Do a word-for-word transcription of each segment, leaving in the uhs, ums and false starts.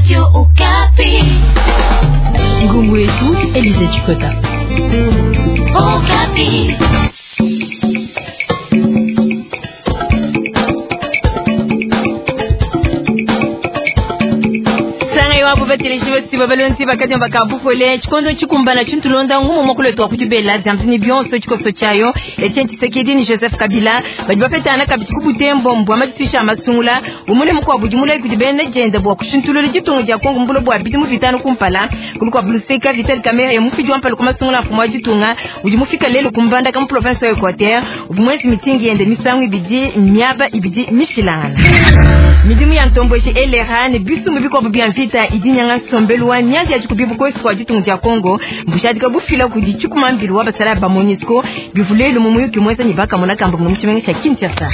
Radio Okapi. Ngungu yetu Elize Chikota. Okapi. Wabu batile shibati babalonti bakati mbakabu kole chikondo chikumbana chintulonda ngumo mokole to kutubela zamtini bionso chikoso chayo Etienne Tshisekedi ni Joseph Kabila bajiba fetana kabiti kubutembo mbwa matisha masungula umule mukwa bujimula kujibene jenda bwa kushintulole jitongo ja Kongo mbulo bwa biti mu vitano kumpala kulikuwa bluseka Vital Kamerhe mufiji wampala kuma sungula mfumo jitunga ujimufika lelo kumbanda kama province ya Equateur ubumwezi mitingi yende misangu ibidi nyaba ibidi mishilana midimu ya ntombo shi elera ne bisu mubiko bubia mvita idinyanga sombelwa nyanja chikubibu ko kwa jitungu ja Kongo mbushadika bufila kudi chikumambiri wa basala ba Monisco bivulelo mumuyo kimweza nibaka mona kambo muchimenga cha Kinshasa.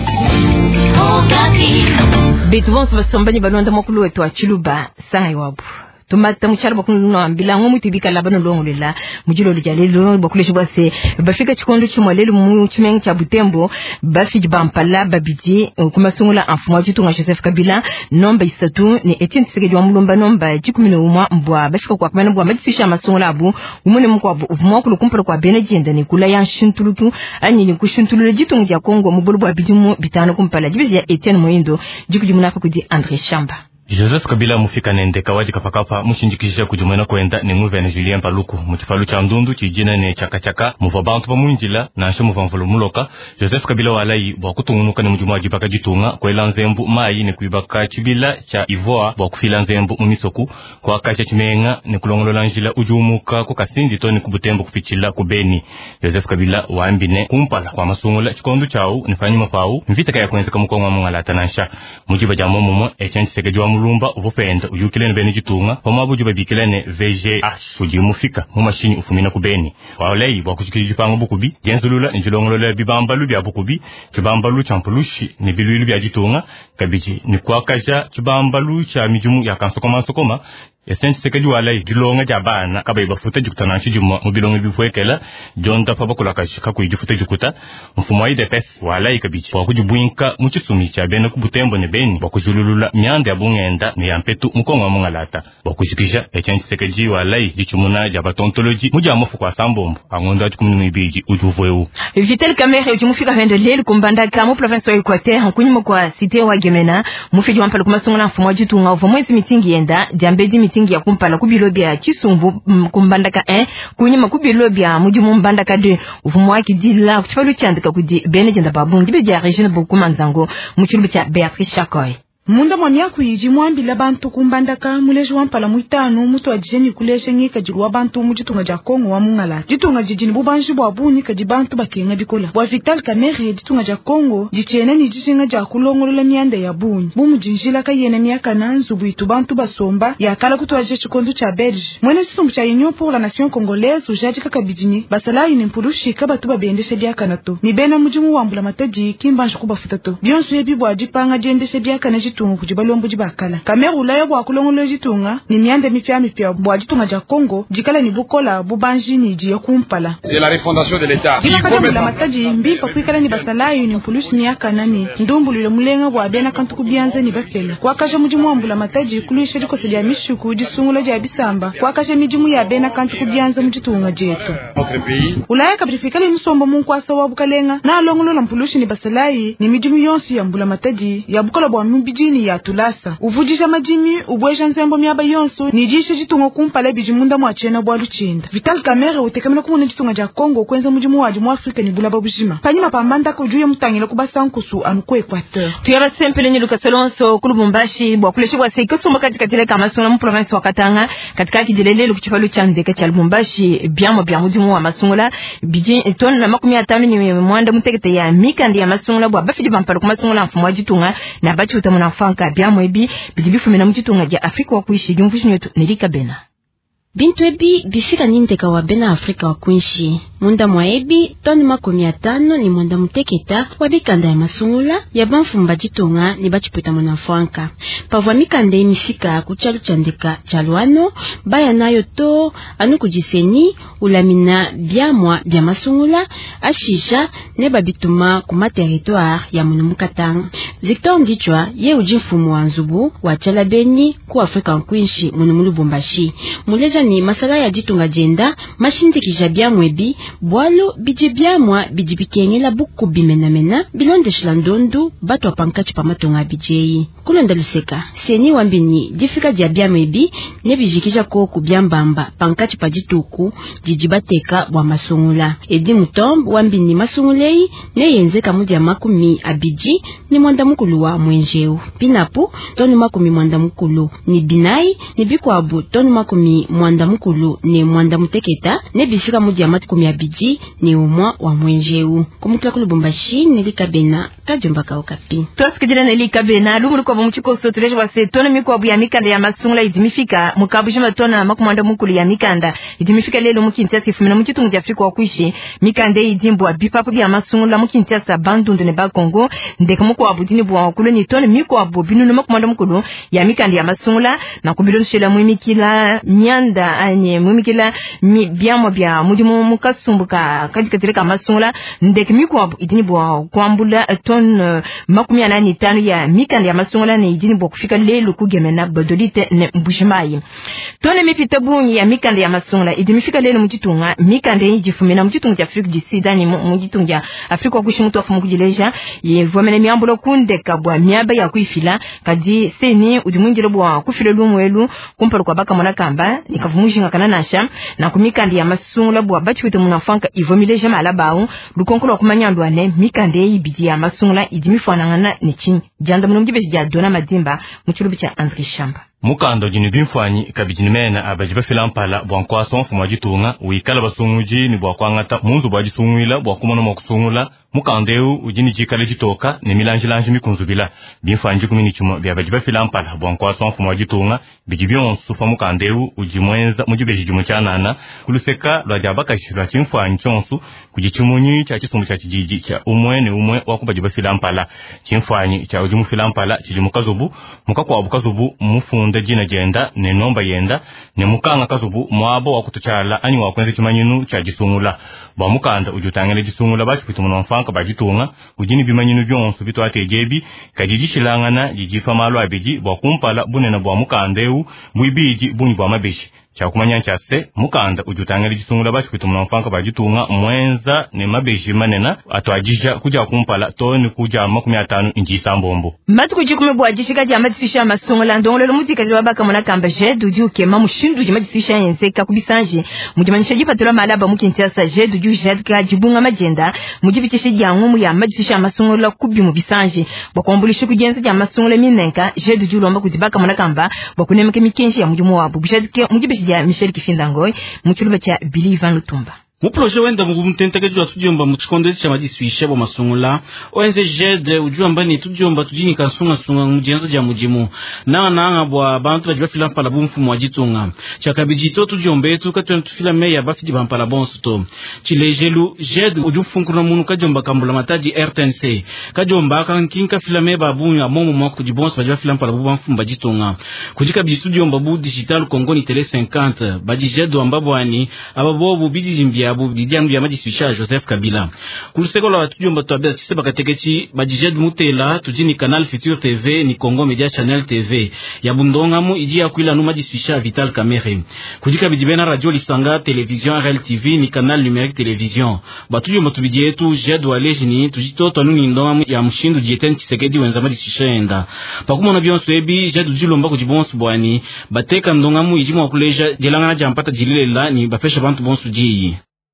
Okapi. Bitu bonso basombani balonda mokulu wetu wa Chiluba sangai wabu tumata muchara bakunu no ambila ngomu tibika labano longolela mujilo lijalelo bakuleshe bwase bafika chikondo chimwalelo mu chimenga cha Butembo bafiji bampala babidi kumasungula amfumwa jitunga Joseph Kabila nomba isatu ni Etienne Tshisekedi wa mulomba nomba jikumi na umwa mbwa bafika kwa kumana mbwa madisisha masungula abu umune mukwa uvumwa kulukumpala kwa bene jenda ni kula ya shintuluku anyi ni kushintulule jitunga ya Kongo mubulu bwa bidimu bitano kumpala jibizi ya Etienne Moindo jikujimunaka kudi André Chamba. Joseph Kabila mufika nende kawaji kapakapa mushinjikisha kujumwena kwenda ni nguvene Julien Paluku muchifalu cha ndundu chijina ne chaka chaka muva bantu pamunjila na nsho muva mvulu muloka Joseph Kabila walai bwa kutungunuka ni mjumaji baka jitunga kwa ila nzembu mai ni kuibaka chibila cha Ivoa bwa kufila nzembu mumisoku kwa kasha chimenga ni kulongolola njila ujumuka kukasindi to ni kubutembo kupichila kubeni Joseph Kabila waambine kumpala kwa masungula chikondu chao nifanyi mafau mvita kaya kwenze kamukonga mungalata nansha mujiba jamu mumo Etienne Tshisekedi wa mulumba uvopenda uyukilene bene jitunga pamabuju babikilene V G H ujimufika mu mashini ufumina kubeni walei bwa kushikiji pango bukubi jenzulula njilongolola bibambalu bya bukubi kibambalu champulushi ni biluilu bya jitunga kabiji ni kwakaja kibambalu cha mijumu ya kansokoma sokoma Etienne Tshisekedi walai dilonga jabana kaba ibafuta jukutana chijuma mubilonga bifwekela jonda fa bakula kashika kuijifuta jukuta mfumo wa I D P S walai kabiji kwa kujibwinka muchisumi cha bene kubutembo ne beni bakujululula myanda yabungenda ne yampetu mukongo mungalata bakushikisha Etienne Tshisekedi walai dichumuna jabatontology mujamufu kwa sambombo angonda kumi n'ibiri ujuvweu Vital Kamerhe ujimufika hende lelo kumbanda kama province ya Equateur kunyuma kwa cité wa Gemena mufiji wampala kumasungula mfumo jitunga uvomwezi mitingi yenda jambedi mitingi ya kumpala kubilobya chisumbu kumbandaka un kunyuma kubilobya mujimu mbandaka deux uvumwa kidila kuchifalu chandika kudi bene jenda babungi beja region bukumanzango muchilubu cha Beatrice Chakoy. Munda mwa miaku yiji mwambila bantu kumbandaka muleji wampala muitanu mutu wajijeni kuleshe ngika jiruwa bantu mujitunga ja Kongo wa mungala. Jitunga jijini bubanji bwa buni kaji bantu bakenga bikola. Wa Vital Kamerhe jitunga ja Kongo jichene ni jishinga ja kulongolola mianda ya buni. Bumu jinjila ka yene miaka nanzu buitu bantu basomba ya kala kutu waje chikondu cha Belge. Mwene sisumbu cha Union pour la Nation Congolaise ujaji kakabidini basalayi ni mpulushi kabatu babendeshe biaka nato. Ni bena mujimu wambula mataji kimbanji kubafutato. Dionsu yebi bwa jipanga jendeshe biaka na jitunga kujibalombo jibakala. Kamerhe ulayo bwa kulongolo jitunga ni mianda mipya mipya bwa jitunga ja Kongo jikala ni bukola bubanji ni jiyo kumpala. C'est la refondation de l'État. Jina kada mula mataji mbipa kuikala ni basalayi ni mpulushi miaka nani ndumbu lule mulenga bwa bena kantu kubianza ni bafela. Kwa kasha mujimu wambula mataji kulisha jiko seja mishuku jisungula ja bisamba kwa kasha mijimu ya bena kantu kubianza mujitunga jetu. Notre pays. Ulaya kabirifikali musombo munkwasa wa bukalenga na alongolo la mpulushi ni basalayi ni mijimu yonsi ya mbula mataji ya bukola bwa mbijini ya tulasa. Uvujisha majimi ubwesha nsembo miaba yonso ni jisha jitunga kumpala bijimunda mwachena bwa luchinda. Vital Kamerhe utekamena kumuna jitunga ja Kongo kwenza mujimu waji mu Afrika ni bula babujima. Panyuma pambanda kujuye mutangila kubasa nkusu anuko Equateur. Tuyara sempele ni Lucas Alonso kulubumbashi bwa kuleshi bwa seiko sumba katika tile kama suna mu province wa Katanga katika kidelele lukuchifalu chandeka cha Lubumbashi biamo bia mujimu wa masungula biji ton na makumi atano ni mwanda mutekete ya mikandi ya masungula bwa bafidi bampala kumasungula mfumo wa jitunga na bachi utamuna fanka biamo ebi bijibifu mena mujitunga ja Afrika wa kuishi jumfushi nyotu nilika bena. Bintu ebi bifika nindeka wa bena Afrika wa kuishi. Munda mwa ebi, toni makumi atano ni munda muteketa wa bikanda ya masungula ya banfumba jitonga ni bachipweta mwana franka. Pavwa mikande imifika kuchalu chandeka chaluano, baya nayo to anu kujiseni ulamina biamwa bia masungula, ashisha neba bituma kuma territoire ya munumukatang. Victor Ndichwa ye ujimfumu wa nzubu wa chalabeni ku Afrika wa kuishi munumulu bombashi. Muleja ni masala ya jitunga jenda, mashindi kijabia mwebi, bwalo biji biamwa biji bikengela buku bimenamena, bilonde shilandondu, batu wapankachi pamatonga bijei. Kulonda luseka, seni wambini, difika diabia mwebi, nebijikisha koku biambamba, pankachi pajituku, jijibateka wa masungula. Edi mutomb wambini masungulei, ne yenzeka mudia makumi abiji, ni mwanda mukulu wa mwenjeu. Pinapu, tonu makumi mwanda mukulu, ni binai, ni biku abu, tonu makumi mwanda mukulu ne mwanda muteketa ne bishika mudi ya matukumi abiji ne umwa wa mwenjeu. Kumukila kulubumbashi nelika bena kajumba kaukapi. Tuasikidila nelika bena lumulu kwa mchiko sotuleja wase tona miku wabu ya mikanda ya masungula idimifika mukabujima tona makumwanda mukulu ya mikanda idimifika lelo mukintiasi fumina mchitu mudi Afrika wa kuishi mikande idimbu wa bipapu ya masungula mukintiasa bandundu ne ba Kongo ndeka muku wabu dini buwa wakulu ni tona miku wabu binunu makumwanda mukulu ya mikanda ya masungula na kubilonu shela muimikila nyanda anye mumikila mi biamo bia mudimu mukasumbuka kadikatireka masungula ndeke mikwa idini bwa kwambula ton uh, makumi anani tano ya mikanda ya masungula ne idini bwa kufika lelo kugemena bodolite ne mbushimai tone mipitabunyi ya mikanda ya masungula idini fika lelo mujitunga mikanda yijifumina mujitunga Afrika jisida ni mujitunga Afrika kushi mutu afumu kujileja ye vomene miambulo kundeka bwa miaba ya kuifila kadi seni udimunjile bwa kufile lumwelu kumpalo kwa baka mwana kamba nikavumushinga kananasha na kumikandi ya masungula bwa bachwete munafanka ivomileje malabao lukonkolo kumanyandwa ane mikande ibidi ya masungula idimifwanangana nichi janda munumjibe ja dona madimba muchulubi cha Andri Shamba. Mukando jini bimfanyi kabijini mena abajiba filampala bwankwa sonfu mwajitunga uikala basunguji ni bwakwangata munzu bwajisungwila bwakumana mwakusungula mukandeu ujini jikale jitoka ni milanjilanji mikunzubila bimfanyi kumini chuma biabajiba filampala bwankwa sonfu mwajitunga bijibionsu fa mukandeu ujimwenza mujibeji jumuchanana kuluseka lwajabaka shirwa chimfanyi chonsu kujichumunyi cha chisumbu cha chijiji cha umwe ni umwe wakubajiba filampala chimfanyi cha ujimu filampala chijimukazubu mukakwa wabukazubu mufu nda jina jenda ne nomba yenda ne mukanga kazubu mwabo wa kutuchala ani wakwenze chimanyinu cha jisungula ba mukanda ujutangele jisungula bachi pitumuna mfanka bajitunga ujini bimanyinu byonsu bitwate jebi kajijishilangana jijifa malo abiji bwa kumpala bunena bwa mukandeu mwibiji bunyi bwa mabeshi cha kumanya nchase mukanda ujutangele jisungula bachi pitumuna mfanka bajitunga mwenza ne mabeshi manena atwajisha kuja kumpala toni kuja makumi atano inji sambombo matu kujikume bwa jishika jama tisisha masungula ndongole lomuti kati wabaka mwana kamba jedu ju kema mushindu jima tisisha yenzeka kubisanje mujimanisha jipatula malaba mukintiasa jedu ju jedka jibunga majenda mujibitisha jangumu ya majisisha masungula kubi mubisanje bakombulisha kujenza jama masungula minenka jedu ju lomba kuzibaka mwana kamba bakunemeke mikenshi ya mujimu wabu jedke mujibitisha ya Michel Kifindangoy muchuluba cha Billy Van Lutumba. Muproje wenda mugumtenteke jwa tujomba muchikonde cha majiswishe bo masungula O N G J ujumba ni tujomba tujini kansunga sunga mujenzo ja mujimu na nanga bwa bantu bajwa filampala bumfu mwajitunga chakabijito tujombe tu katwe tufilame ya bafidi bampala bonsuto chilejelu J ujufunkuna munu kajomba kambula mataji R T N C kajomba kankinka filame babu ya momo mwako kujibonsu bajwa filampala bumfu mbajitunga kujika bijitujomba bu digital Congo ni tele cinquante bajijedo ambabo ani ababobu bijijimbia abu bidianu ya majiswisha Joseph Kabila kuluseko la tujomba tuabia tiseba katekechi bajijed mutela tujini Canal Future T V ni Congo Media Channel T V ya bundonga mu iji ya kuila numa jiswisha Vital Kamere kujika bijibena radio Lisanga Television R L T V ni Canal Numérique Television batujomba tubijietu jed walejini tujitoto nuni ndonga ya mshindu jieten chisekedi wenza majiswisha enda pakuma na bionsu ebi jed ujilomba kujibonsu bwani bateka ndonga mu iji mwa kuleja jelangana jampata jililela ni bapesha bantu bonsu jii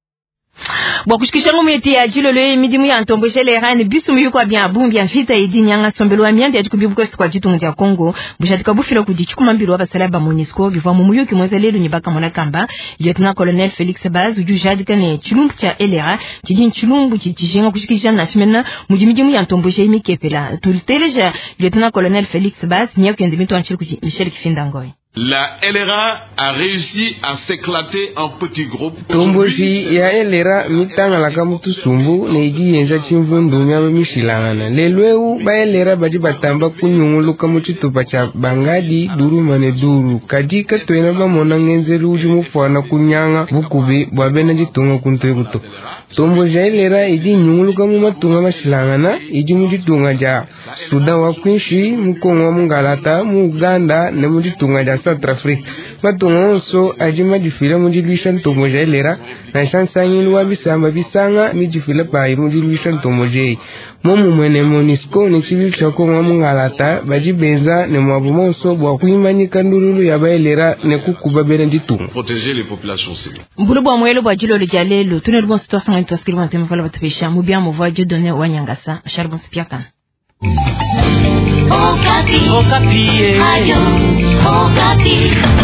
Bwa kushikisha ngumeti ya jilolo midimu ya ntomboshe le rani bisu miyuko wa bien abumbi ya vita idi nyanga sombelo wa miandi ya tukubibu kwa kwa jitungu ya Kongo bushatika bufilo kujichukuma mbilu wa basalaba Monisco biva mumuyuki mweze lelu nyibaka mwana kamba Lieutenant Colonel Felix Baz uju jadika ne chilumbu cha L R A chijin chilumbu chichishenga kushikisha na shimena mujimidimu ya ntomboshe imi kepela tuliteleja Lieutenant Colonel Felix Baz miya kuyendimitu anchilu kuji Michel Kifindangoy La L R A a réussi à s'éclater en petits groupes. Tomboji ya L R A mitanga la kamutu sumbu na igi yenza chimvundu nyama mishilangana. Lelweu ba L R A baji batamba kunyungulu kamutu tupacha bangadi duru mane duru. Kadika tuena ba mona ngenzelu ujumu fwana kunyanga bukubi bwabena jitunga kuntuekuto. Tomboji ya L R A igi nyungulu kamu matunga mashilangana igi mujitunga ja Sudan wa Kwinshi, Mukongo wa Mungalata, mu Uganda na mujitunga ja South Africa. Matunga onso ajima jifila mujilwisha ntomoja L R A na shansanyilu wa bisamba bisanga mijifila pai mujilwisha ntomoja. Momu mwene Monisco ni civil chako wa Mungalata bajibenza ne mwabumonso bwa kuimanyika ndululu ya ba L R A ne kukubabena jitunga. Protéger les populations civiles. Mbulu bwa mwelo bwa jilo le jalelo tunel bon situation en toskiri wa temefala batapesha mubia mvoa Dieu donné wa Nyangasa Charbon Spiakan. Okapi. Okapi. Ayo. Okapi.